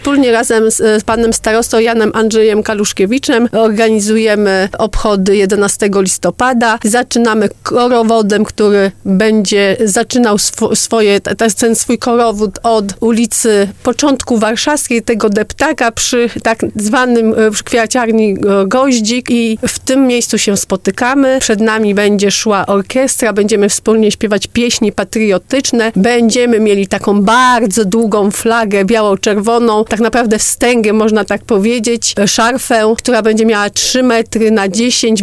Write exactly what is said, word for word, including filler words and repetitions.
wspólnie razem z, z panem starostą Janem Andrzejem Kaluszkiewiczem organizujemy obchody jedenastego listopada. Zaczynamy korowodem, który będzie zaczynał sw- swoje, ten swój korowód od ulicy Początku Warszawskiej, tego deptaka przy tak zwanym przy kwiaciarni Goździk i w tym miejscu się spotykamy. Przed nami będzie szła orkiestra, będziemy wspólnie śpiewać pieśni patriotyczne. Będziemy mieli taką bardzo długą flagę biało-czerwoną, tak naprawdę wstęgę, można tak powiedzieć, szarfę, która będzie miała trzy metry na dziesięć.